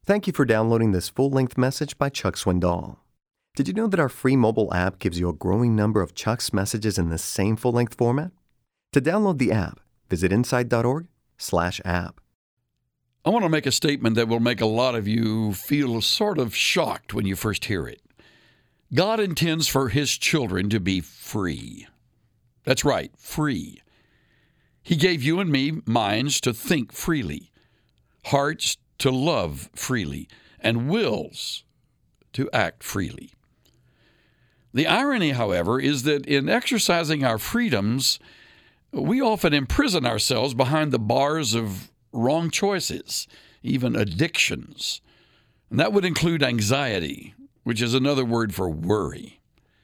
Thank you for downloading this full-length message by Chuck Swindoll. Did you know that our free mobile app gives you a growing number of Chuck's messages in the same full-length format? To download the app, visit insight.org/app. I want to make a statement that will make a lot of you feel sort of shocked when you first hear it. God intends for His children to be free. That's right, free. He gave you and me minds to think freely, hearts to love freely, and wills to act freely. The irony, however, is that in exercising our freedoms, we often imprison ourselves behind the bars of wrong choices, even addictions. And that would include anxiety, which is another word for worry.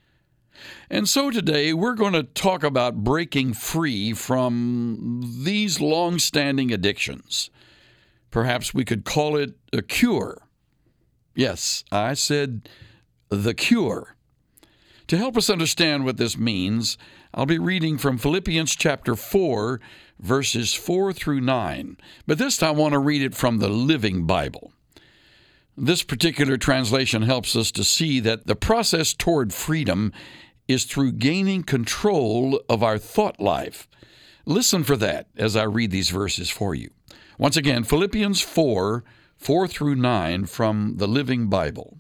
And so today we're going to talk about breaking free from these long-standing addictions. Perhaps we could call it a cure. Yes, I said the cure. To help us understand what this means, I'll be reading from Philippians chapter 4, verses 4 through 9. But this time I want to read it from the Living Bible. This particular translation helps us to see that the process toward freedom is through gaining control of our thought life. Listen for that as I read these verses for you. Once again, Philippians 4 through 9 from the Living Bible.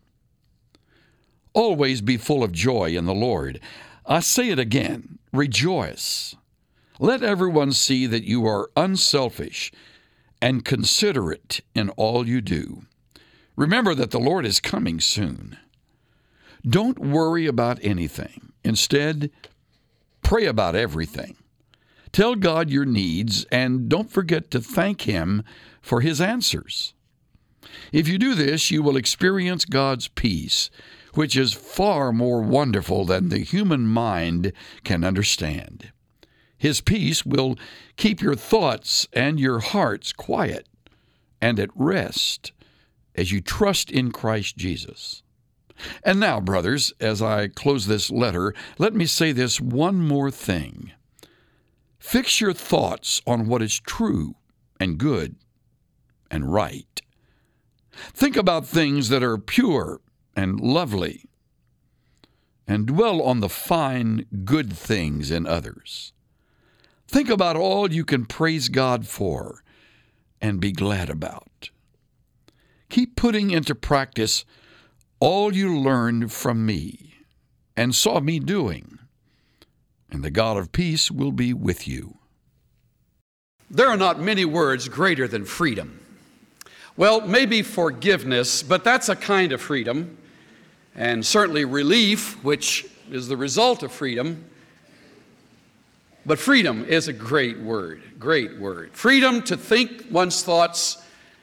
Always be full of joy in the Lord. I say it again, rejoice. Let everyone see that you are unselfish and considerate in all you do. Remember that the Lord is coming soon. Don't worry about anything. Instead, pray about everything. Tell God your needs, and don't forget to thank Him for His answers. If you do this, you will experience God's peace, which is far more wonderful than the human mind can understand. His peace will keep your thoughts and your hearts quiet and at rest as you trust in Christ Jesus. And now, brothers, as I close this letter, let me say this one more thing. Fix your thoughts on what is true and good and right. Think about things that are pure and lovely, and dwell on the fine, good things in others. Think about all you can praise God for and be glad about. Keep putting into practice all you learned from me and saw me doing, and the God of peace will be with you. There are not many words greater than freedom. Well, maybe forgiveness, but that's a kind of freedom, and certainly relief, which is the result of freedom. But freedom is a great word, great word. Freedom to think one's thoughts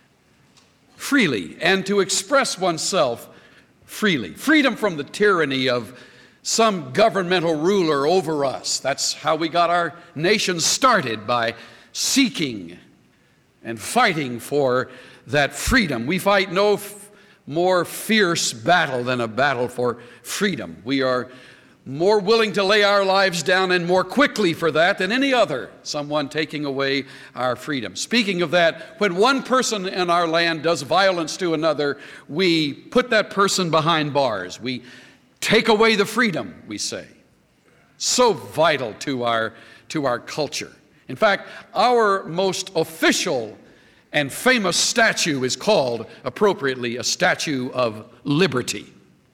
freely and to express oneself freely. Freedom from the tyranny of some governmental ruler over us. That's how we got our nation started, by seeking and fighting for that freedom. We fight no more fierce battle than a battle for freedom. We are more willing to lay our lives down, and more quickly for that, than any other, someone taking away our freedom. Speaking of that, when one person in our land does violence to another, we put that person behind bars. We take away the freedom, we say. So vital to our culture. In fact, our most official and famous statue is called, appropriately, a Statue of Liberty.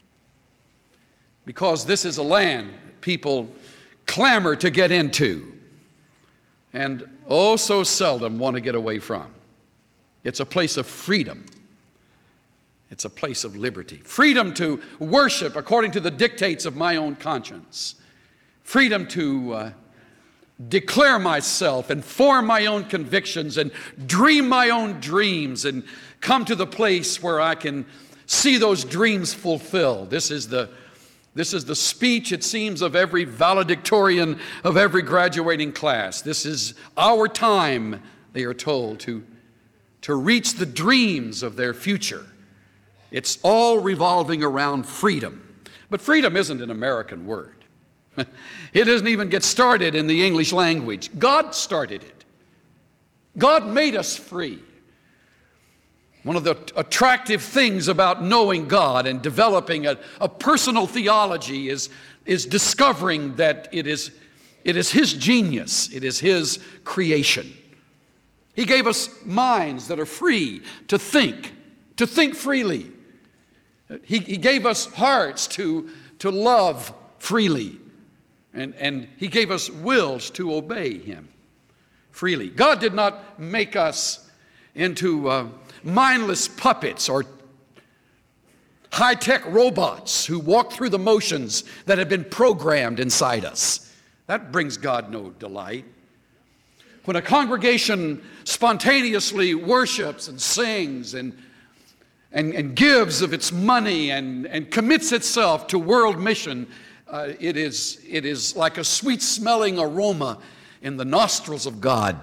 Because this is a land people clamor to get into and oh so seldom want to get away from. It's a place of freedom. It's a place of liberty. Freedom to worship according to the dictates of my own conscience. Freedom to declare myself and form my own convictions and dream my own dreams and come to the place where I can see those dreams fulfilled. This is the speech, it seems, of every valedictorian of every graduating class. This is our time, they are told, to reach the dreams of their future. It's all revolving around freedom. But freedom isn't an American word. It doesn't even get started in the English language. God started it. God made us free. One of the attractive things about knowing God and developing a personal theology is discovering that it is His genius, it is His creation. He gave us minds that are free to think freely. He gave us hearts to love freely. And He gave us wills to obey Him freely. God did not make us into mindless puppets or high-tech robots who walk through the motions that have been programmed inside us. That brings God no delight. When a congregation spontaneously worships and sings and gives of its money and commits itself to world mission, it is like a sweet-smelling aroma in the nostrils of God.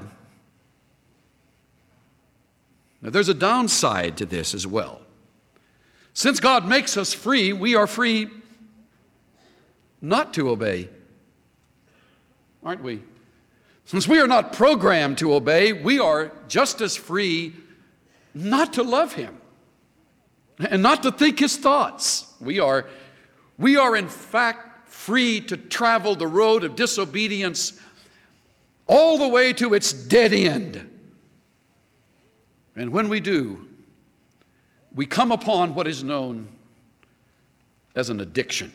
Now, there's a downside to this as well. Since God makes us free, we are free not to obey, aren't we? Since we are not programmed to obey, we are just as free not to love Him and not to think His thoughts. We are in fact free to travel the road of disobedience all the way to its dead end. And when we do, we come upon what is known as an addiction.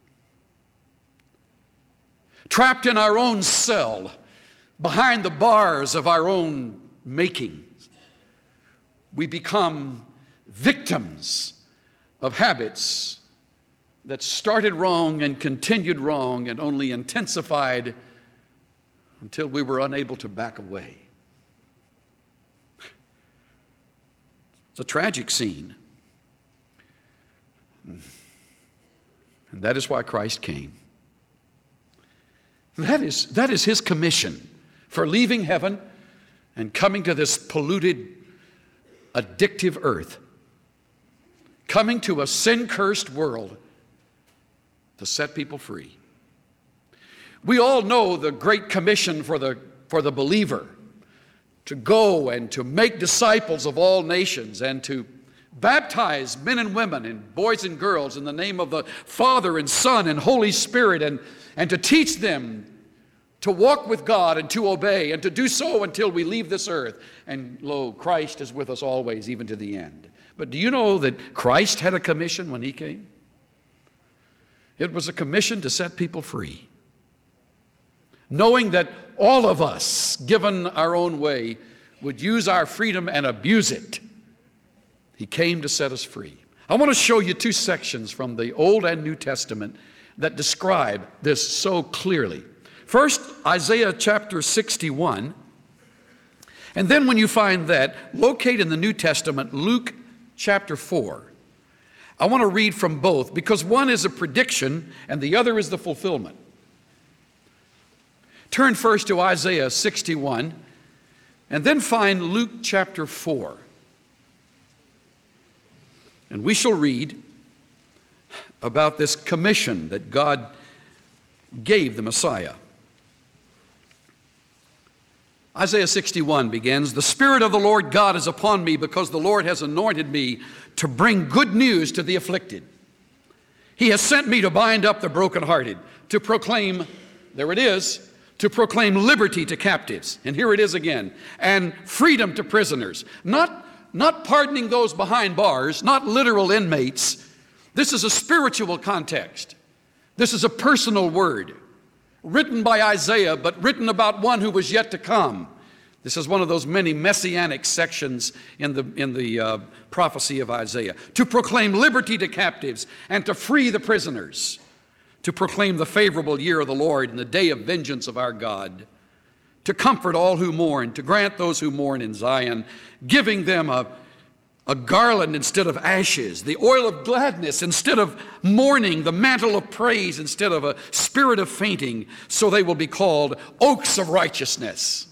Trapped in our own cell, behind the bars of our own making, we become victims of habits that started wrong and continued wrong and only intensified until we were unable to back away. It's a tragic scene. And that is why Christ came. That is His commission for leaving heaven and coming to this polluted, addictive earth, coming to a sin-cursed world to set people free. We all know the Great Commission for the believer, to go and to make disciples of all nations and to baptize men and women and boys and girls in the name of the Father and Son and Holy Spirit, and to teach them to walk with God and to obey and to do so until we leave this earth. And lo, Christ is with us always, even to the end. But do you know that Christ had a commission when He came? It was a commission to set people free. Knowing that all of us, given our own way, would use our freedom and abuse it, He came to set us free. I want to show you two sections from the Old and New Testament that describe this so clearly. First, Isaiah chapter 61. And then when you find that, locate in the New Testament Luke chapter 4. I want to read from both because one is a prediction and the other is the fulfillment. Turn first to Isaiah 61 and then find Luke chapter 4. And we shall read about this commission that God gave the Messiah. Isaiah 61 begins, "The Spirit of the Lord God is upon me because the Lord has anointed me to bring good news to the afflicted. He has sent me to bind up the brokenhearted, to proclaim," there it is, "to proclaim liberty to captives," and here it is again, "and freedom to prisoners." Not pardoning those behind bars, not literal inmates. This is a spiritual context. This is a personal word, written by Isaiah, but written about one who was yet to come. This is one of those many messianic sections in the prophecy of Isaiah. To proclaim liberty to captives and to free the prisoners. To proclaim the favorable year of the Lord and the day of vengeance of our God. To comfort all who mourn, to grant those who mourn in Zion, giving them a garland instead of ashes, the oil of gladness instead of mourning, the mantle of praise instead of a spirit of fainting, so they will be called oaks of righteousness.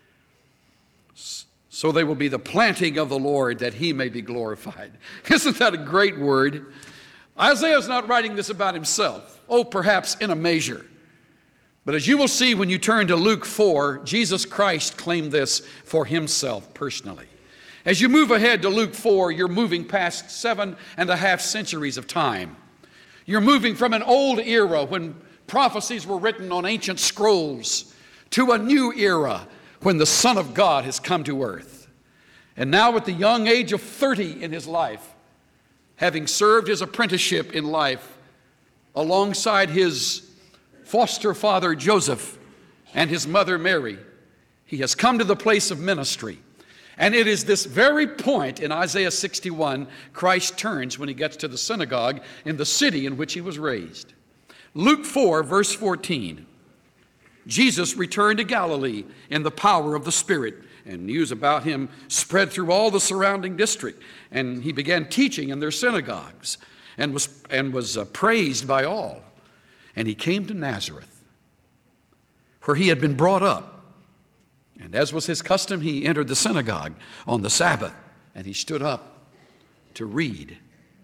So they will be the planting of the Lord, that He may be glorified. Isn't that a great word? Isaiah's not writing this about himself. Oh, perhaps in a measure. But as you will see when you turn to Luke 4, Jesus Christ claimed this for Himself personally. As you move ahead to Luke 4, you're moving past 7.5 centuries of time. You're moving from an old era when prophecies were written on ancient scrolls to a new era when the Son of God has come to earth. And now at the young age of 30 in his life, having served his apprenticeship in life alongside his foster father Joseph and his mother Mary, he has come to the place of ministry. And it is this very point in Isaiah 61 Christ turns when he gets to the synagogue in the city in which he was raised. Luke 4, verse 14. Jesus returned to Galilee in the power of the Spirit, and news about him spread through all the surrounding district. And he began teaching in their synagogues and was praised by all. And he came to Nazareth, where he had been brought up. And as was his custom, he entered the synagogue on the Sabbath, and he stood up to read.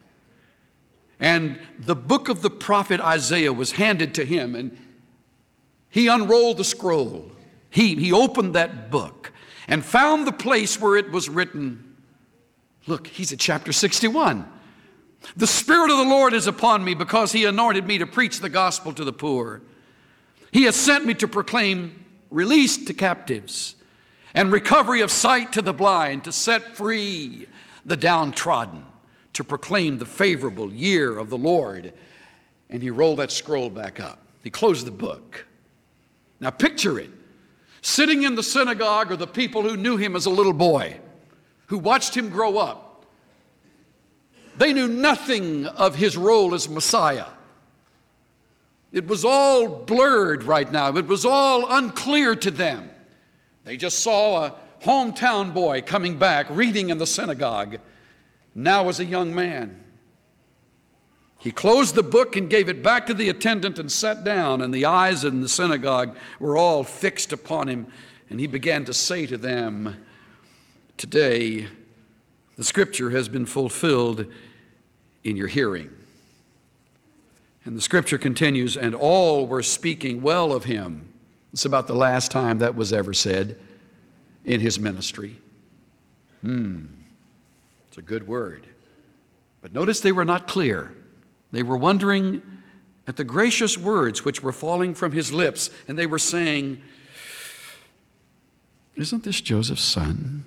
And the book of the prophet Isaiah was handed to him, and he unrolled the scroll. He opened that book and found the place where it was written. Look, he's at chapter 61. The Spirit of the Lord is upon me because he anointed me to preach the gospel to the poor. He has sent me to proclaim release to captives and recovery of sight to the blind, to set free the downtrodden, to proclaim the favorable year of the Lord. And he rolled that scroll back up. He closed the book. Now picture it. Sitting in the synagogue are the people who knew him as a little boy, who watched him grow up. They knew nothing of his role as Messiah. It was all blurred right now. It was all unclear to them. They just saw a hometown boy coming back, reading in the synagogue, now as a young man. He closed the book and gave it back to the attendant and sat down, and the eyes in the synagogue were all fixed upon him, and he began to say to them, "Today, the scripture has been fulfilled in your hearing." And the scripture continues, and all were speaking well of him. It's about the last time that was ever said in his ministry. It's a good word. But notice they were not clear. They were wondering at the gracious words which were falling from his lips, and they were saying, "Isn't this Joseph's son?"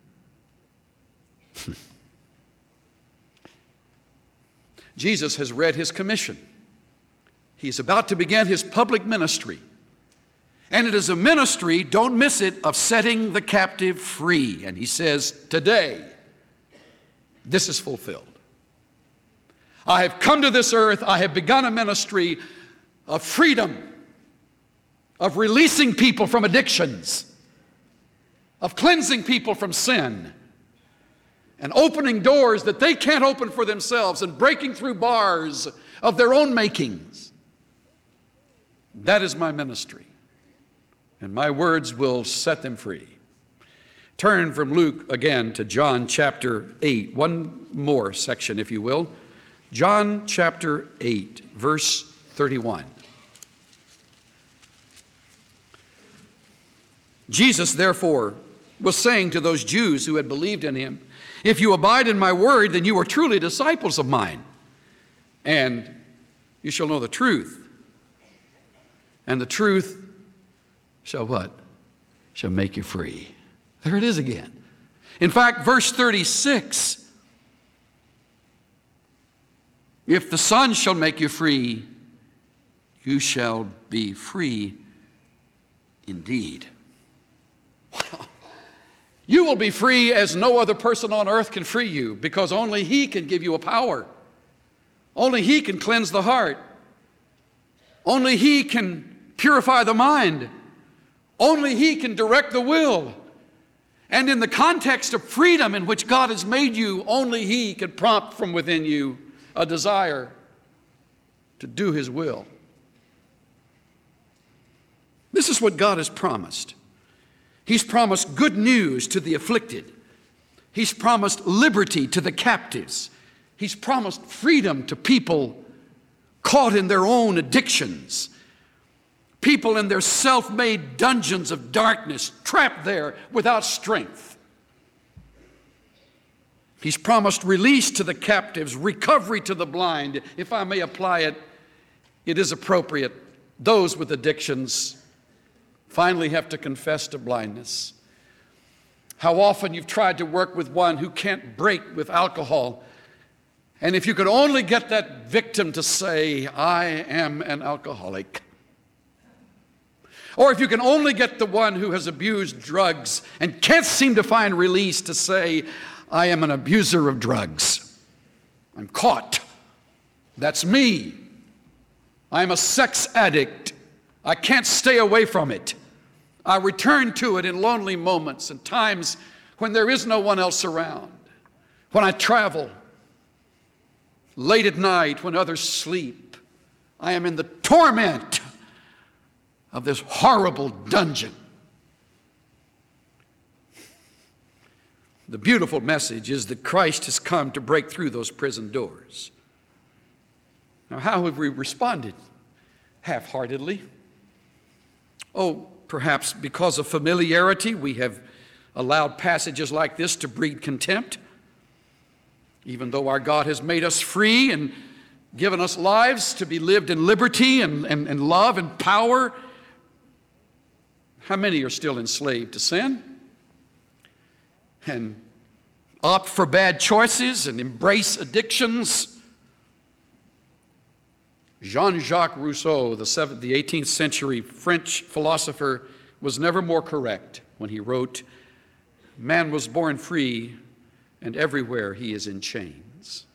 Jesus has read his commission. He's about to begin his public ministry. And it is a ministry, don't miss it, of setting the captive free. And he says, today, this is fulfilled. I have come to this earth, I have begun a ministry of freedom, of releasing people from addictions, of cleansing people from sin, and opening doors that they can't open for themselves, and breaking through bars of their own makings. That is my ministry, and my words will set them free. Turn from Luke again to John chapter 8. One more section, if you will. John chapter 8, verse 31. Jesus, therefore, was saying to those Jews who had believed in him, "If you abide in my word, then you are truly disciples of mine, and you shall know the truth. And the truth shall what? Shall make you free." There it is again. In fact, verse 36, "If the Son shall make you free, you shall be free indeed." Wow. You will be free as no other person on earth can free you, because only he can give you a power. Only he can cleanse the heart. Only he can purify the mind. Only he can direct the will. And in the context of freedom in which God has made you, only he can prompt from within you a desire to do his will. This is what God has promised. He's promised good news to the afflicted. He's promised liberty to the captives. He's promised freedom to people caught in their own addictions, people in their self-made dungeons of darkness, trapped there without strength. He's promised release to the captives, recovery to the blind. If I may apply it, it is appropriate. Those with addictions finally have to confess to blindness. How often you've tried to work with one who can't break with alcohol. And if you could only get that victim to say, I am an alcoholic. Or if you can only get the one who has abused drugs and can't seem to find release to say, I am an abuser of drugs. I'm caught. That's me. I'm a sex addict. I can't stay away from it. I return to it in lonely moments and times when there is no one else around. When I travel, late at night when others sleep, I am in the torment of this horrible dungeon. The beautiful message is that Christ has come to break through those prison doors. Now, how have we responded? Half-heartedly. Oh, perhaps because of familiarity, we have allowed passages like this to breed contempt. Even though our God has made us free and given us lives to be lived in liberty and love and power, how many are still enslaved to sin and opt for bad choices and embrace addictions? Jean-Jacques Rousseau, the 18th century French philosopher, was never more correct when he wrote, "Man was born free, and everywhere he is in chains."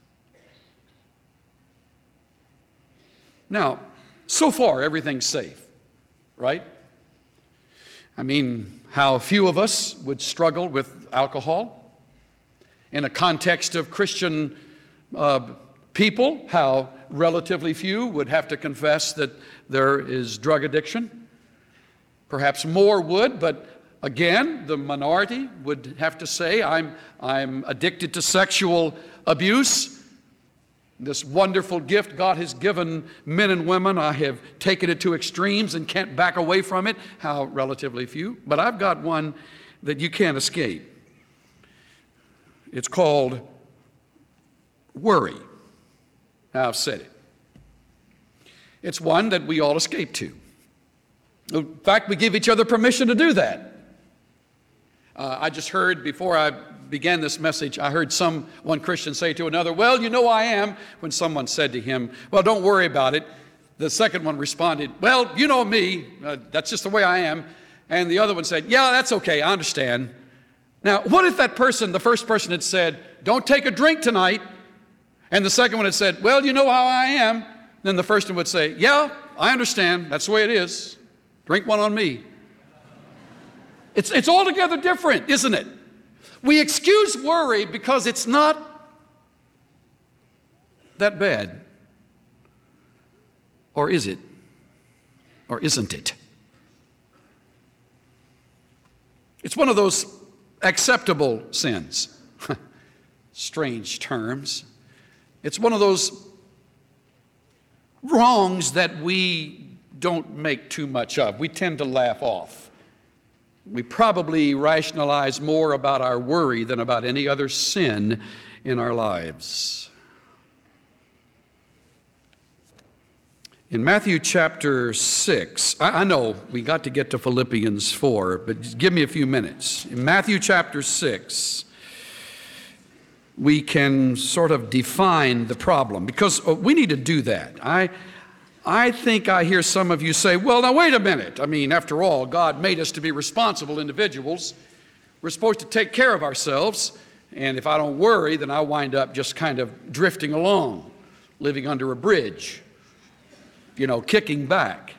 Now, so far, everything's safe, right? I mean, how few of us would struggle with alcohol in a context of Christian people, how relatively few would have to confess that there is drug addiction. Perhaps more would, but again, the minority would have to say, I'm addicted to sexual abuse. This wonderful gift God has given men and women, I have taken it to extremes and can't back away from it. How relatively few. But I've got one that you can't escape. It's called worry. Now, I've said it. It's one that we all escape to. In fact, we give each other permission to do that. I just heard, before I began this message, I heard one Christian say to another, "Well, you know I am," when someone said to him, "Well, don't worry about it." The second one responded, "Well, you know me, that's just the way I am." And the other one said, "Yeah, that's okay, I understand." Now, what if that person, the first person had said, "Don't take a drink tonight," and the second one had said, "Well, you know how I am." Then the first one would say, "Yeah, I understand, that's the way it is. Drink one on me." It's altogether different, isn't it? We excuse worry because it's not that bad. Or is it? Or isn't it? It's one of those acceptable sins. Strange terms. It's one of those wrongs that we don't make too much of. We tend to laugh off. We probably rationalize more about our worry than about any other sin in our lives. In Matthew chapter 6, I know we got to get to Philippians 4, but just give me a few minutes. In Matthew chapter 6, we can sort of define the problem, because we need to do that. I think I hear some of you say, "Well, now wait a minute. I mean, after all, God made us to be responsible individuals. We're supposed to take care of ourselves, and if I don't worry, then I wind up just kind of drifting along, living under a bridge, kicking back."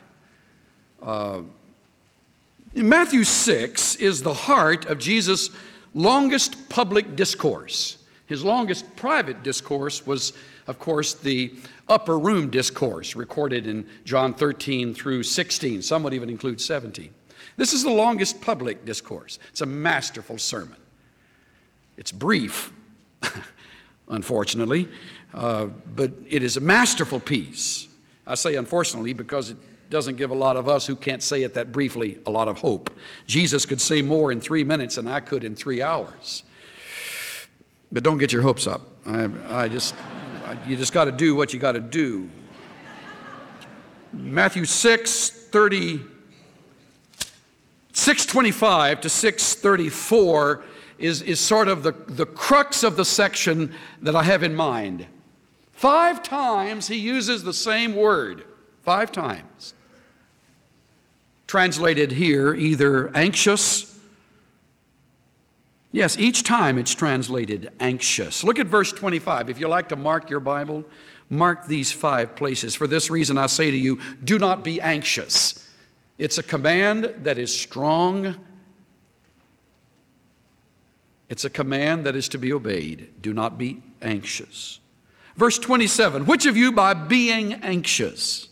Matthew 6 is the heart of Jesus' longest public discourse. His longest private discourse was, of course, the upper room discourse recorded in John 13 through 16. Some would even include 17. This is the longest public discourse. It's a masterful sermon. It's brief, unfortunately, but it is a masterful piece. I say unfortunately because it doesn't give a lot of us who can't say it that briefly a lot of hope. Jesus could say more in 3 minutes than I could in 3 hours. But don't get your hopes up. You just got to do what you got to do. Matthew 6:25 to 6:34 is sort of the crux of the section that I have in mind. 5 times he uses the same word. 5 times. Translated here either anxious. Yes, each time it's translated anxious. Look at verse 25. If you like to mark your Bible, mark these 5 places. For this reason I say to you, do not be anxious. It's a command that is strong. It's a command that is to be obeyed. Do not be anxious. Verse 27, which of you by being anxious?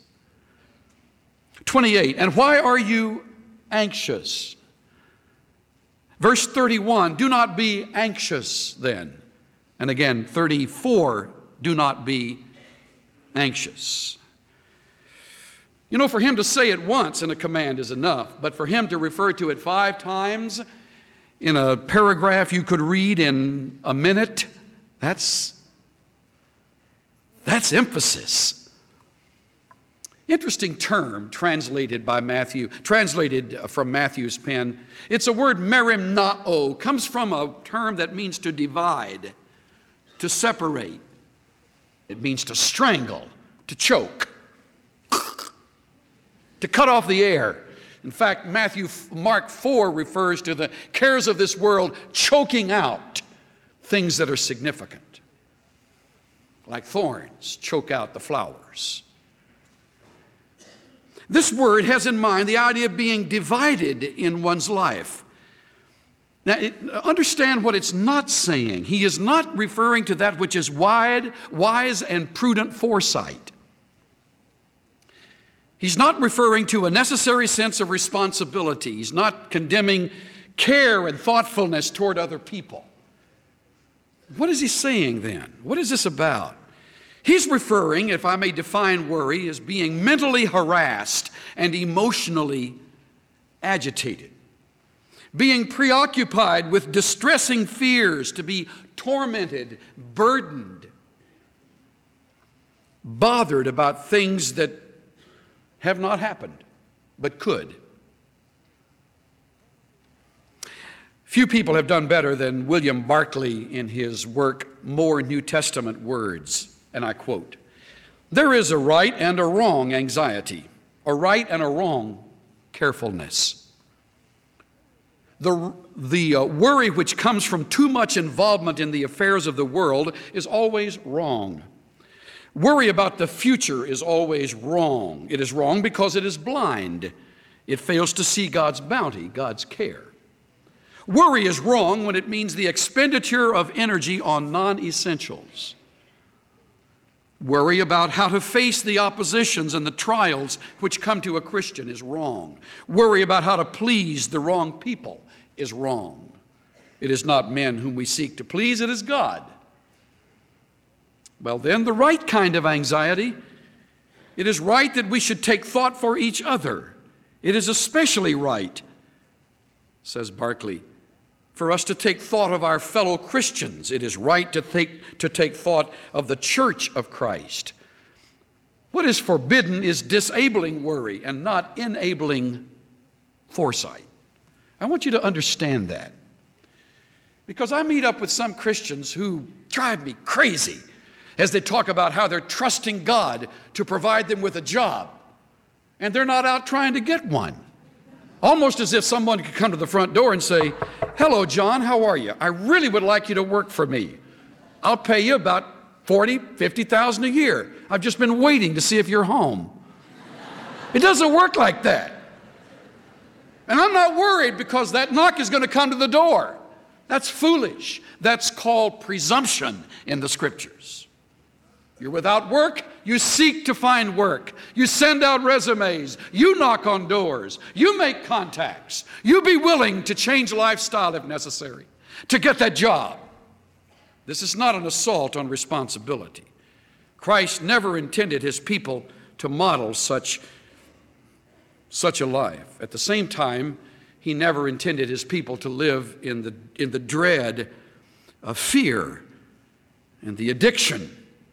28, and why are you anxious? Verse 31, do not be anxious then. And again, 34, do not be anxious. You know, for him to say it once in a command is enough, but for him to refer to it 5 times in a paragraph you could read in a minute, that's emphasis. Interesting term translated from Matthew's pen. It's a word merimnao, comes from a term that means to divide, to separate. It means to strangle, to choke, to cut off the air. In fact, Mark 4 refers to the cares of this world choking out things that are significant. Like thorns choke out the flowers. This word has in mind the idea of being divided in one's life. Now, understand what it's not saying. He is not referring to that which is wise and prudent foresight. He's not referring to a necessary sense of responsibility. He's not condemning care and thoughtfulness toward other people. What is he saying then? What is this about? He's referring, if I may define worry, as being mentally harassed and emotionally agitated. Being preoccupied with distressing fears, to be tormented, burdened, bothered about things that have not happened, but could. Few people have done better than William Barclay in his work, More New Testament Words. And I quote, there is a right and a wrong anxiety, a right and a wrong carefulness. The worry which comes from too much involvement in the affairs of the world is always wrong. Worry about the future is always wrong. It is wrong because it is blind. It fails to see God's bounty, God's care. Worry is wrong when it means the expenditure of energy on non-essentials. Worry about how to face the oppositions and the trials which come to a Christian is wrong. Worry about how to please the wrong people is wrong. It is not men whom we seek to please, it is God. Well then, the right kind of anxiety, it is right that we should take thought for each other. It is especially right, says Barclay, for us to take thought of our fellow Christians. It is right to take thought of the church of Christ. What is forbidden is disabling worry and not enabling foresight. I want you to understand that. Because I meet up with some Christians who drive me crazy as they talk about how they're trusting God to provide them with a job, and they're not out trying to get one. Almost as if someone could come to the front door and say, hello, John, how are you? I really would like you to work for me. I'll pay you about $40,000, $50,000 a year. I've just been waiting to see if you're home. It doesn't work like that. And I'm not worried because that knock is going to come to the door. That's foolish. That's called presumption in the Scriptures. You're without work, you seek to find work. You send out resumes. You knock on doors. You make contacts. You be willing to change lifestyle if necessary to get that job. This is not an assault on responsibility. Christ never intended his people to model such a life. At the same time, he never intended his people to live in the dread of fear and the addiction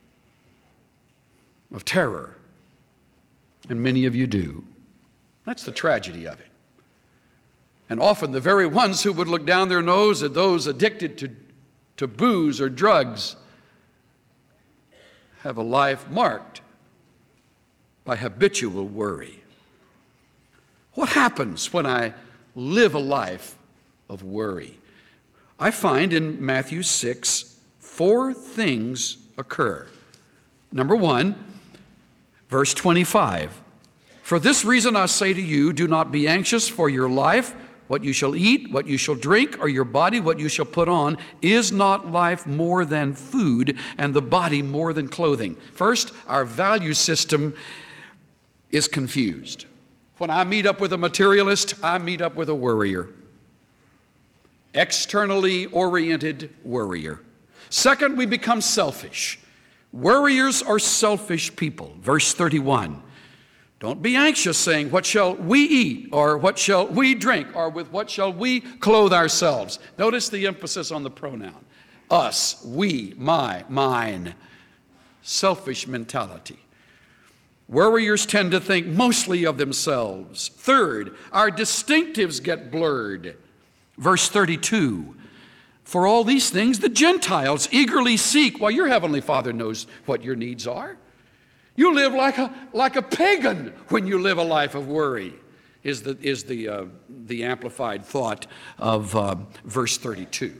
of terror. And many of you do. That's the tragedy of it. And often the very ones who would look down their nose at those addicted to booze or drugs have a life marked by habitual worry. What happens when I live a life of worry? I find in Matthew 6, 4 things occur. Number 1, verse 25. For this reason I say to you, do not be anxious for your life, what you shall eat, what you shall drink, or your body, what you shall put on. Is not life more than food, and the body more than clothing? First, our value system is confused. When I meet up with a materialist, I meet up with a worrier. Externally oriented worrier. Second, we become selfish. Worriers are selfish people. Verse 31. Don't be anxious, saying, what shall we eat, or what shall we drink, or with what shall we clothe ourselves? Notice the emphasis on the pronoun. Us, we, my, mine. Selfish mentality. Worriers tend to think mostly of themselves. Third, our distinctives get blurred. Verse 32. For all these things the Gentiles eagerly seek. Well, your heavenly Father knows what your needs are. You live like a pagan when you live a life of worry, is the amplified thought of verse 32.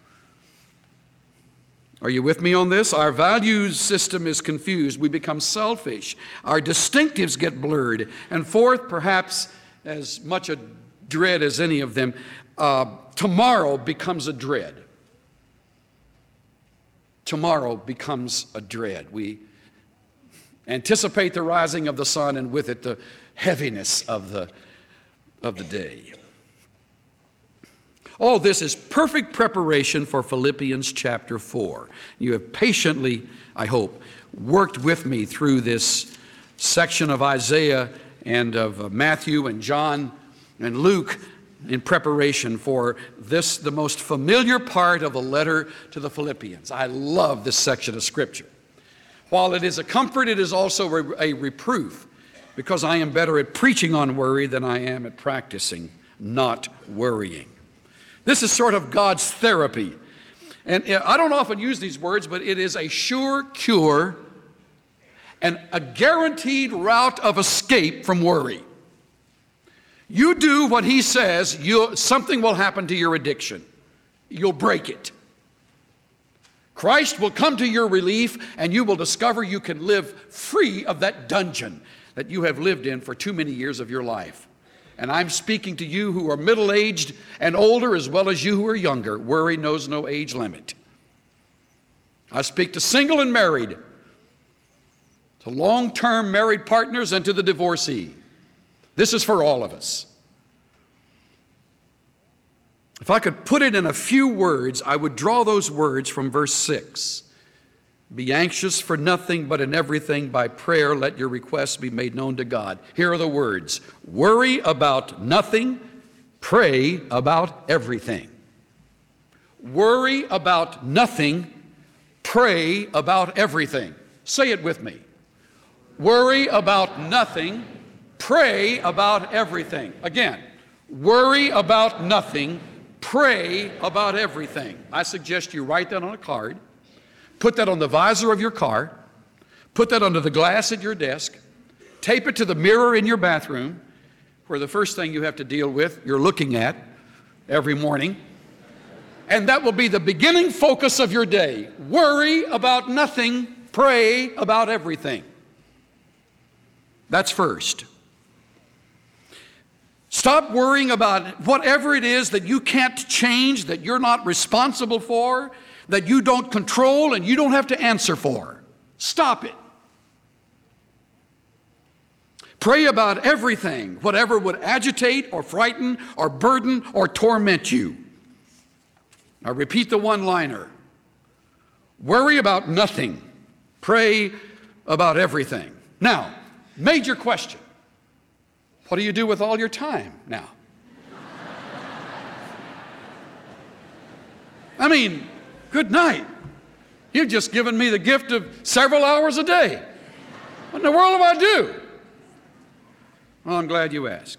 Are you with me on this? Our values system is confused. We become selfish. Our distinctives get blurred. And fourth, perhaps as much a dread as any of them, tomorrow becomes a dread. Tomorrow becomes a dread. We anticipate the rising of the sun, and with it the heaviness of the day. All this is perfect preparation for Philippians chapter 4. You have patiently, I hope, worked with me through this section of Isaiah and of Matthew and John and Luke in preparation for this, the most familiar part of the letter to the Philippians. I love this section of Scripture. While it is a comfort, it is also a reproof, because I am better at preaching on worry than I am at practicing not worrying. This is sort of God's therapy. And I don't often use these words, but it is a sure cure and a guaranteed route of escape from worry. You do what he says, something will happen to your addiction. You'll break it. Christ will come to your relief, and you will discover you can live free of that dungeon that you have lived in for too many years of your life. And I'm speaking to you who are middle-aged and older, as well as you who are younger. Worry knows no age limit. I speak to single and married, to long-term married partners, and to the divorcee. This is for all of us. If I could put it in a few words, I would draw those words from verse 6. Be anxious for nothing, but in everything by prayer let your requests be made known to God. Here are the words. Worry about nothing, pray about everything. Worry about nothing, pray about everything. Say it with me. Worry about nothing, pray about everything. Again, worry about nothing, pray about everything. I suggest you write that on a card, put that on the visor of your car, put that under the glass at your desk, tape it to the mirror in your bathroom, where the first thing you have to deal with, you're looking at every morning. And that will be the beginning focus of your day. Worry about nothing, pray about everything. That's first. Stop worrying about whatever it is that you can't change, that you're not responsible for, that you don't control and you don't have to answer for. Stop it. Pray about everything, whatever would agitate or frighten or burden or torment you. Now repeat the one-liner. Worry about nothing. Pray about everything. Now, major question. What do you do with all your time now? I mean, good night. You've just given me the gift of several hours a day. What in the world do I do? Well, I'm glad you asked.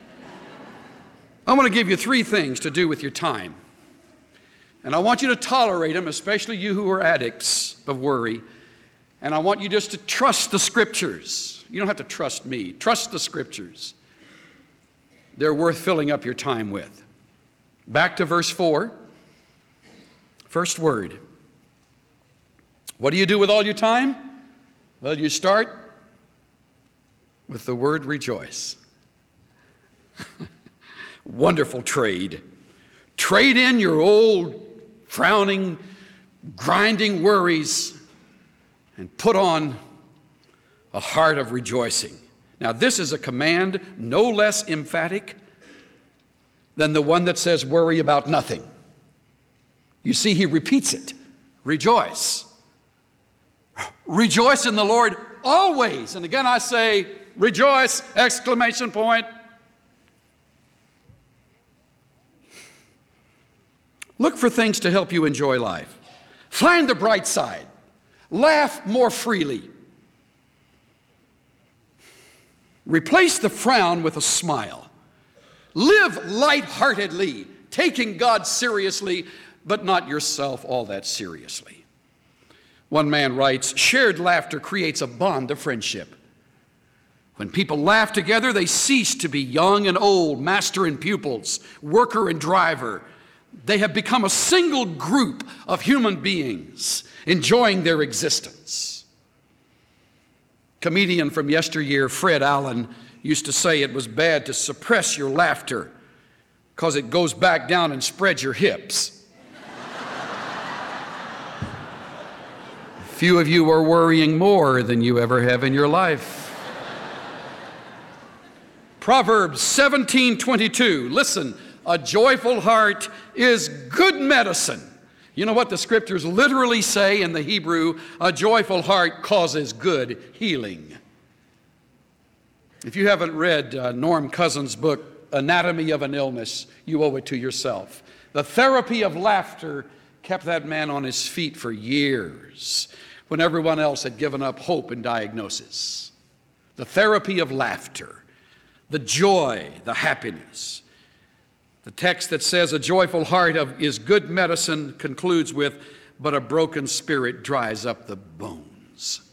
I want to give you 3 things to do with your time. And I want you to tolerate them, especially you who are addicts of worry. And I want you just to trust the Scriptures. You don't have to trust me. Trust the Scriptures. They're worth filling up your time with. Back to verse 4. First word. What do you do with all your time? Well, you start with the word rejoice. Wonderful trade. Trade in your old frowning, grinding worries and put on a heart of rejoicing. Now, this is a command no less emphatic than the one that says worry about nothing. You see, he repeats it. Rejoice. Rejoice in the Lord always. And again, I say, rejoice, exclamation point. Look for things to help you enjoy life. Find the bright side. Laugh more freely. Replace the frown with a smile. Live lightheartedly, taking God seriously, but not yourself all that seriously. One man writes, shared laughter creates a bond of friendship. When people laugh together, they cease to be young and old, master and pupils, worker and driver. They have become a single group of human beings enjoying their existence. Comedian from yesteryear, Fred Allen, used to say it was bad to suppress your laughter because it goes back down and spreads your hips. Few of you are worrying more than you ever have in your life. Proverbs 17:22. Listen, a joyful heart is good medicine. You know what the scriptures literally say in the Hebrew? A joyful heart causes good healing. If you haven't read Norm Cousins' book, Anatomy of an Illness, you owe it to yourself. The therapy of laughter kept that man on his feet for years when everyone else had given up hope and diagnosis. The therapy of laughter, the joy, the happiness. The text that says a joyful heart is good medicine concludes with, but a broken spirit dries up the bones.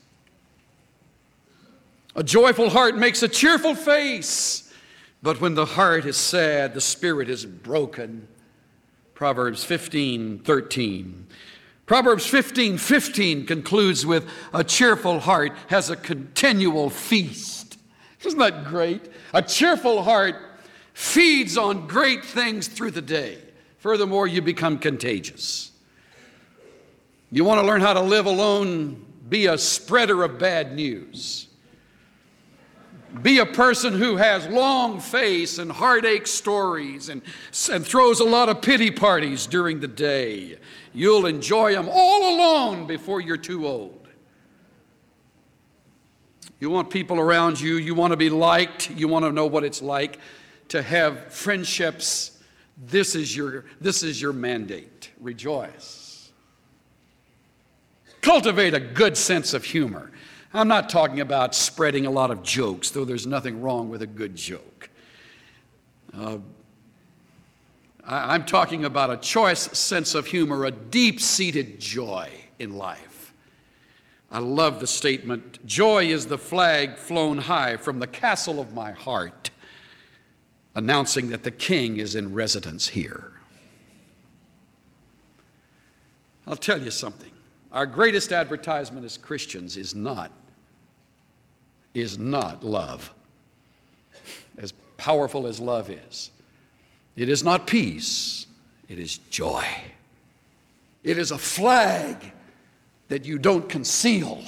A joyful heart makes a cheerful face, but when the heart is sad, the spirit is broken. Proverbs 15:13. Proverbs 15:15 concludes with, a cheerful heart has a continual feast. Isn't that great? A cheerful heart feeds on great things through the day. Furthermore, you become contagious. You want to learn how to live alone? Be a spreader of bad news. Be a person who has long face and heartache stories and throws a lot of pity parties during the day. You'll enjoy them all alone before you're too old. You want people around you. You want to be liked. You want to know what it's like to have friendships. This is your mandate. Rejoice. Cultivate a good sense of humor. I'm not talking about spreading a lot of jokes, though there's nothing wrong with a good joke. I'm talking about a choice sense of humor, a deep-seated joy in life. I love the statement, joy is the flag flown high from the castle of my heart, announcing that the King is in residence here. I'll tell you something. Our greatest advertisement as Christians is not love, as powerful as love is. It is not peace, it is joy. It is a flag that you don't conceal.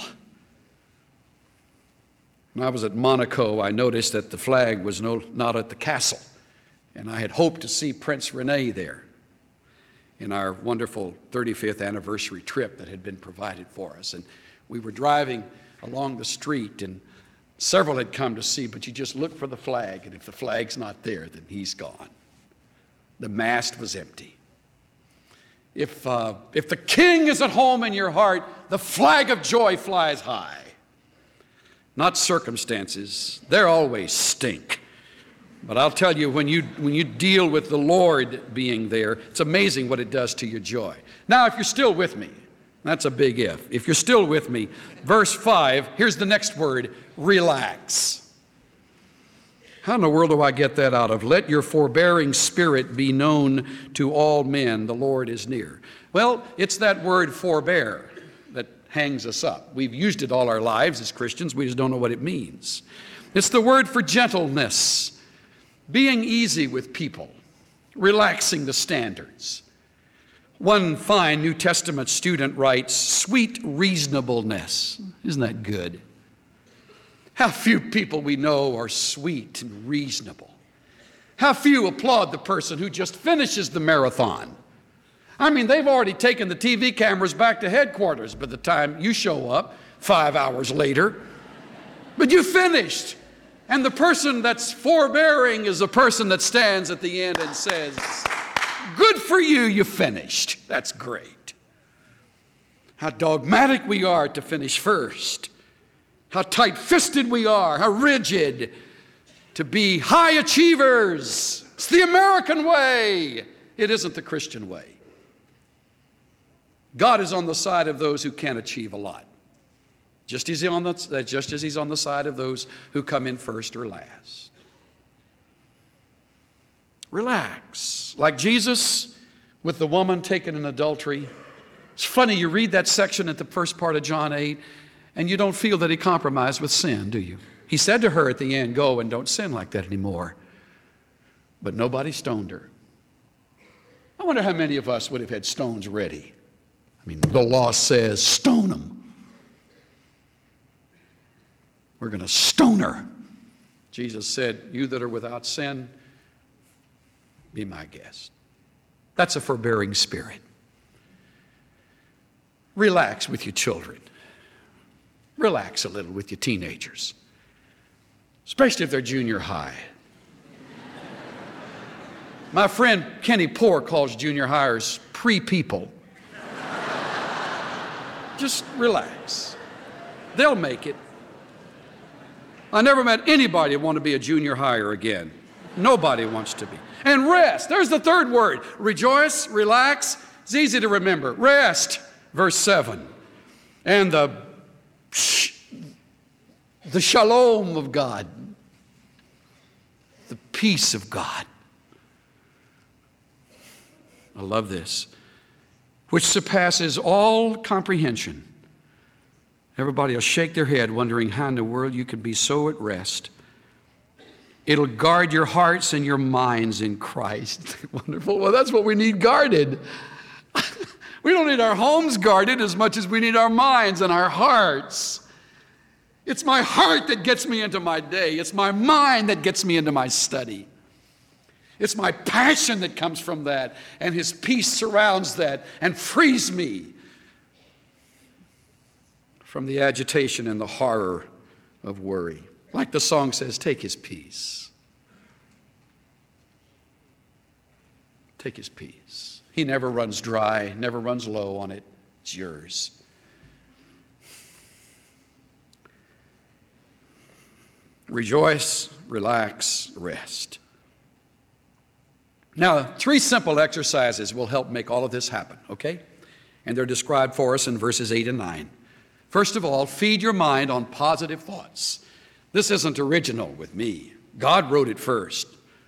When I was at Monaco, I noticed that the flag was not at the castle, and I had hoped to see Prince Rene there in our wonderful 35th anniversary trip that had been provided for us. And we were driving along the street, and several had come to see, but you just look for the flag, and if the flag's not there, then he's gone. The mast was empty. If the King is at home in your heart, the flag of joy flies high. Not circumstances. They always stink. But I'll tell you, when you deal with the Lord being there, it's amazing what it does to your joy. Now, if you're still with me, that's a big if. If you're still with me, verse 5, here's the next word, relax. How in the world do I get that out of? Let your forbearing spirit be known to all men. The Lord is near. Well, it's that word forbear that hangs us up. We've used it all our lives as Christians. We just don't know what it means. It's the word for gentleness, being easy with people, relaxing the standards. One fine New Testament student writes, sweet reasonableness. Isn't that good? How few people we know are sweet and reasonable. How few applaud the person who just finishes the marathon. I mean, they've already taken the TV cameras back to headquarters by the time you show up 5 hours later. But you finished. And the person that's forbearing is the person that stands at the end and says, good for you, you finished. That's great. How dogmatic we are to finish first. How tight-fisted we are, how rigid to be high achievers. It's the American way. It isn't the Christian way. God is on the side of those who can achieve a lot, just as He's on the side of those who come in first or last. Relax. Like Jesus with the woman taken in adultery. It's funny, you read that section at the first part of John 8, and you don't feel that he compromised with sin, do you? He said to her at the end, go and don't sin like that anymore. But nobody stoned her. I wonder how many of us would have had stones ready. I mean, the law says stone them. We're going to stone her. Jesus said, you that are without sin, be my guest. That's a forbearing spirit. Relax with your children. Relax a little with your teenagers, especially if they're junior high. My friend Kenny Poore calls junior hires pre-people. Just relax. They'll make it. I never met anybody who wanted to be a junior hire again. Nobody wants to be. And rest. There's the third word. Rejoice, relax. It's easy to remember. Rest. Verse 7. And the shalom of God, the peace of God. I love this. Which surpasses all comprehension. Everybody will shake their head wondering how in the world you can be so at rest. It'll guard your hearts and your minds in Christ. Wonderful. Well, that's what we need guarded. We don't need our homes guarded as much as we need our minds and our hearts. It's my heart that gets me into my day. It's my mind that gets me into my study. It's my passion that comes from that, and His peace surrounds that and frees me from the agitation and the horror of worry. Like the song says, take His peace. Take His peace. He never runs dry, never runs low on it. It's yours. Rejoice, relax, rest. Now, 3 simple exercises will help make all of this happen, okay? And they're described for us in verses 8 and 9. First of all, feed your mind on positive thoughts. This isn't original with me. God wrote it first.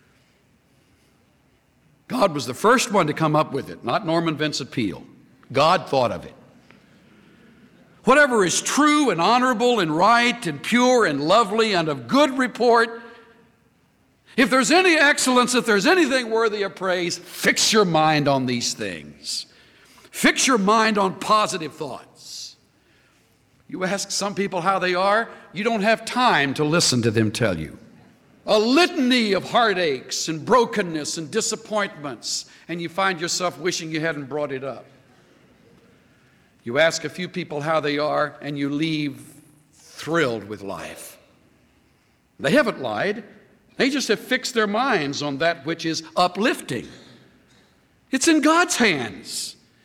God was the first one to come up with it, not Norman Vincent Peale. God thought of it. Whatever is true and honorable and right and pure and lovely and of good report, if there's any excellence, if there's anything worthy of praise, fix your mind on these things. Fix your mind on positive thoughts. You ask some people how they are, you don't have time to listen to them tell you. A litany of heartaches and brokenness and disappointments, and you find yourself wishing you hadn't brought it up. You ask a few people how they are, and you leave thrilled with life. They haven't lied. They just have fixed their minds on that which is uplifting. It's in God's hands.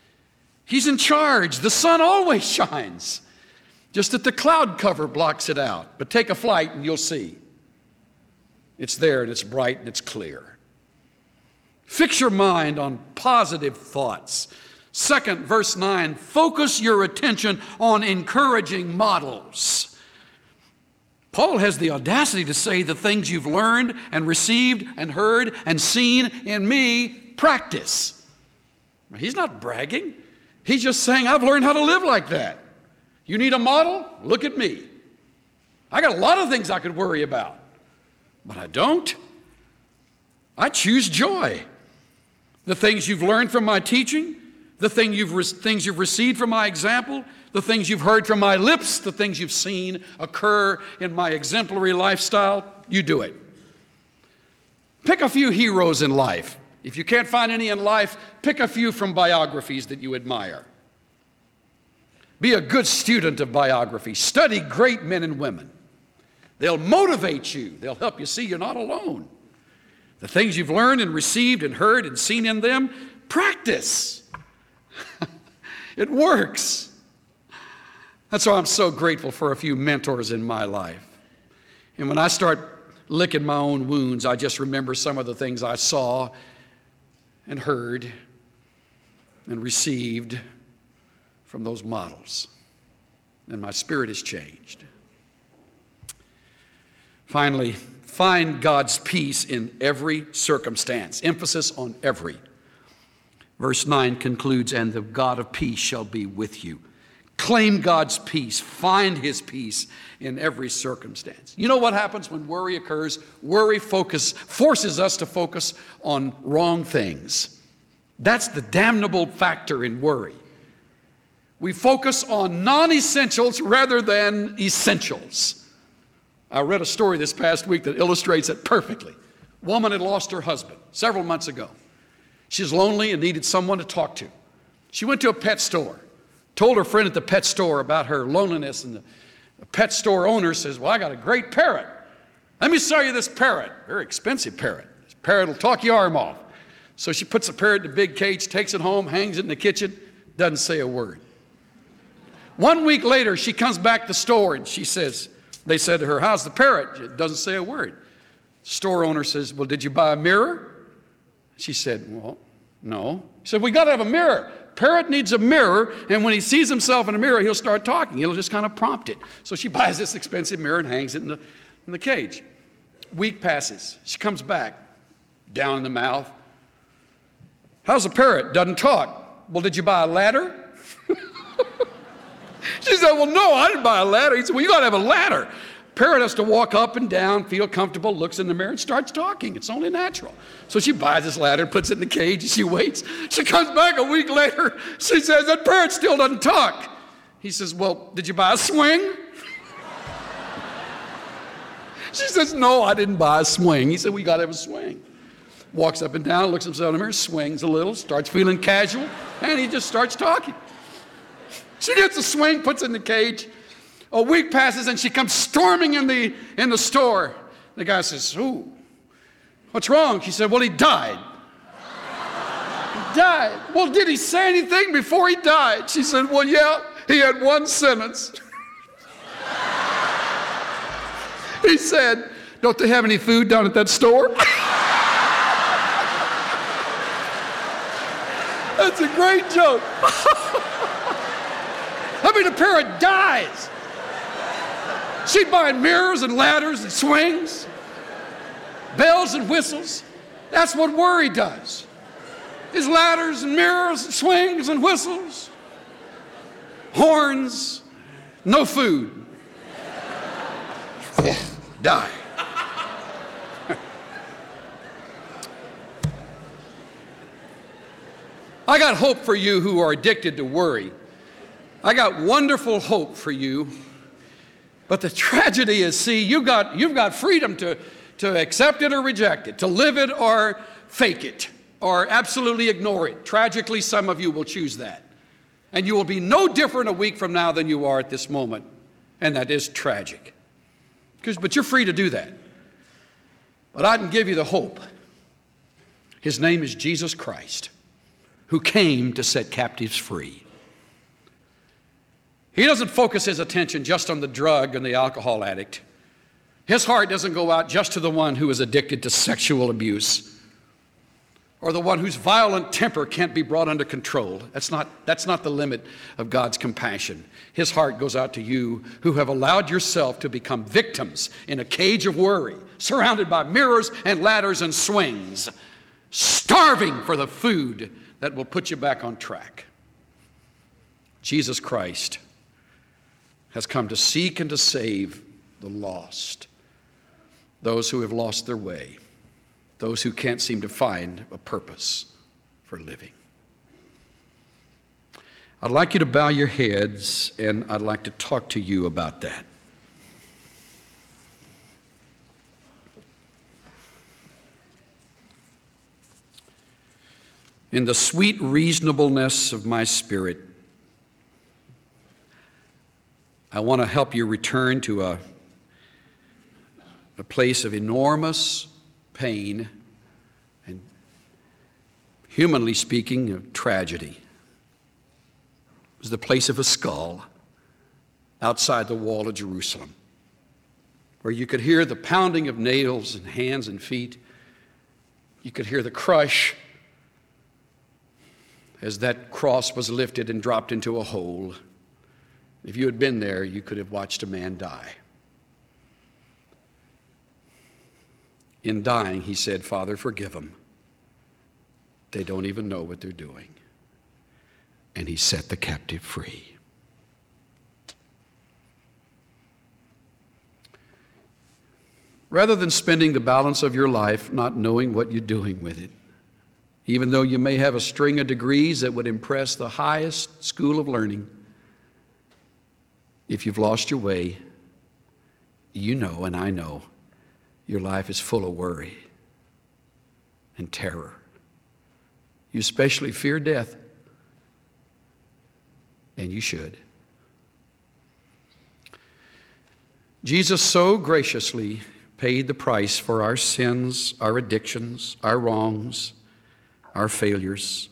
He's in charge. The sun always shines, just that the cloud cover blocks it out. But take a flight and you'll see. It's there and it's bright and it's clear. Fix your mind on positive thoughts. Second, verse 9, focus your attention on encouraging models. Paul has the audacity to say the things you've learned and received and heard and seen in me, practice. He's not bragging. He's just saying, I've learned how to live like that. You need a model? Look at me. I got a lot of things I could worry about, but I don't. I choose joy. The things you've learned from my teaching, the things you've received from my example, the things you've heard from my lips, the things you've seen occur in my exemplary lifestyle, you do it. Pick a few heroes in life. If you can't find any in life, pick a few from biographies that you admire. Be a good student of biography. Study great men and women. They'll motivate you. They'll help you see you're not alone. The things you've learned and received and heard and seen in them, practice. It works. That's why I'm so grateful for a few mentors in my life. And when I start licking my own wounds, I just remember some of the things I saw and heard and received from those models. And my spirit is changed. Finally, find God's peace in every circumstance. Emphasis on every. Verse 9 concludes, and the God of peace shall be with you. Claim God's peace. Find his peace in every circumstance. You know what happens when worry occurs? Worry forces us to focus on wrong things. That's the damnable factor in worry. We focus on non-essentials rather than essentials. I read a story this past week that illustrates it perfectly. A woman had lost her husband several months ago. She was lonely and needed someone to talk to. She went to a pet store, told her friend at the pet store about her loneliness, and the pet store owner says, well, I got a great parrot. Let me sell you this parrot. Very expensive parrot. This parrot will talk your arm off. So she puts the parrot in a big cage, takes it home, hangs it in the kitchen, doesn't say a word. 1 week later, she comes back to the store and they said to her, how's the parrot? It doesn't say a word. The store owner says, well, did you buy a mirror? She said, well, no. He said, we got to have a mirror. Parrot needs a mirror, and when he sees himself in a mirror, he'll start talking. He'll just kind of prompt it. So she buys this expensive mirror and hangs it in the cage. Week passes. She comes back, down in the mouth. How's the parrot? Doesn't talk. Well, did you buy a ladder? She said, well, no, I didn't buy a ladder. He said, well, you got to have a ladder. Parrot has to walk up and down, feel comfortable, looks in the mirror, and starts talking. It's only natural. So she buys this ladder, puts it in the cage, and she waits. She comes back a week later. She says, that parrot still doesn't talk. He says, well, did you buy a swing? She says, no, I didn't buy a swing. He said, we got to have a swing. Walks up and down, looks himself in the mirror, swings a little, starts feeling casual, and he just starts talking. She gets a swing, puts it in the cage. A week passes and she comes storming in the store. The guy says, ooh, what's wrong? She said, well, he died. He died. Well, did he say anything before he died? She said, well, yeah, he had one sentence. He said, don't they have any food down at that store? That's a great joke. I mean, the parrot dies. She'd buy mirrors and ladders and swings, bells and whistles. That's what worry does. Is ladders and mirrors and swings and whistles, horns, no food. Die. I got hope for you who are addicted to worry. I got wonderful hope for you. But the tragedy is, see, you've got freedom to accept it or reject it, to live it or fake it, or absolutely ignore it. Tragically, some of you will choose that. And you will be no different a week from now than you are at this moment. And that is tragic. But you're free to do that. But I can give you the hope. His name is Jesus Christ, who came to set captives free. He doesn't focus his attention just on the drug and the alcohol addict. His heart doesn't go out just to the one who is addicted to sexual abuse or the one whose violent temper can't be brought under control. That's not the limit of God's compassion. His heart goes out to you who have allowed yourself to become victims in a cage of worry, surrounded by mirrors and ladders and swings, starving for the food that will put you back on track. Jesus Christ has come to seek and to save the lost, those who have lost their way, those who can't seem to find a purpose for living. I'd like you to bow your heads, and I'd like to talk to you about that. In the sweet reasonableness of my spirit, I want to help you return to a place of enormous pain and, humanly speaking, of tragedy. It was the place of a skull outside the wall of Jerusalem, where you could hear the pounding of nails in hands and feet. You could hear the crush as that cross was lifted and dropped into a hole. If you had been there, you could have watched a man die. In dying, he said, "Father, forgive them. They don't even know what they're doing." And he set the captive free. Rather than spending the balance of your life not knowing what you're doing with it, even though you may have a string of degrees that would impress the highest school of learning, if you've lost your way, you know, and I know, your life is full of worry and terror. You especially fear death, and you should. Jesus so graciously paid the price for our sins, our addictions, our wrongs, our failures.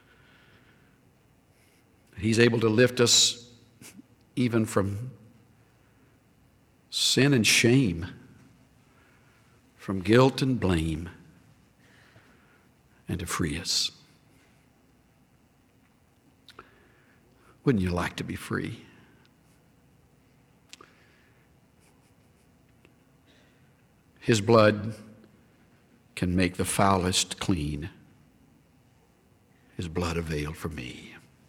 He's able to lift us even from sin and shame, from guilt and blame, and to free us. Wouldn't you like to be free? His blood can make the foulest clean. His blood availed for me.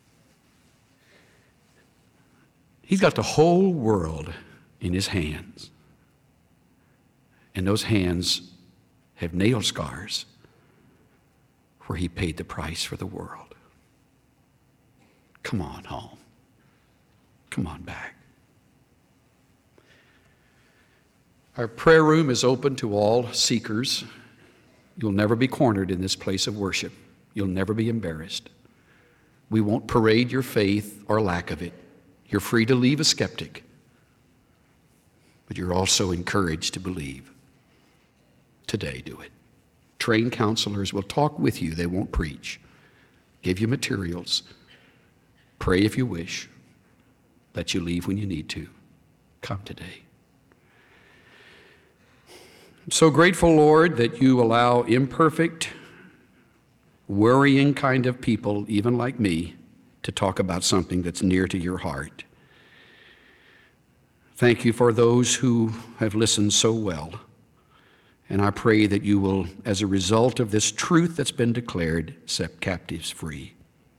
He's got the whole world in his hands. And those hands have nail scars where he paid the price for the world. Come on home. Come on back. Our prayer room is open to all seekers. You'll never be cornered in this place of worship. You'll never be embarrassed. We won't parade your faith or lack of it. You're free to leave a skeptic, but you're also encouraged to believe. Today, do it. Trained counselors will talk with you. They won't preach. Give you materials. Pray if you wish. Let you leave when you need to. Come today. I'm so grateful, Lord, that you allow imperfect, worrying kind of people, even like me, to talk about something that's near to your heart. Thank you for those who have listened so well. And I pray that you will, as a result of this truth that's been declared, set captives free.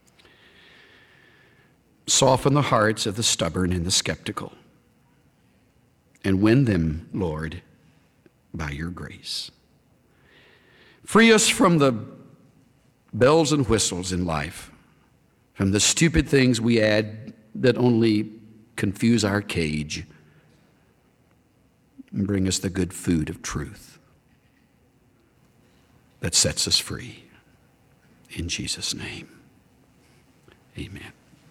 Soften the hearts of the stubborn and the skeptical. And win them, Lord, by your grace. Free us from the bells and whistles in life, from the stupid things we add that only confuse our cage, and bring us the good food of truth that sets us free. In Jesus' name, amen.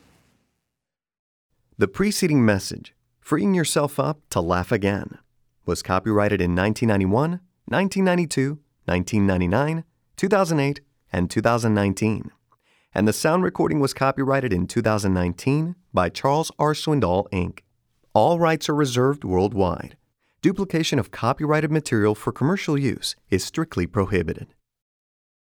The preceding message, Freeing Yourself Up to Laugh Again, was copyrighted in 1991, 1992, 1999, 2008, and 2019, and the sound recording was copyrighted in 2019 by Charles R. Swindoll, Inc. All rights are reserved worldwide. Duplication of copyrighted material for commercial use is strictly prohibited.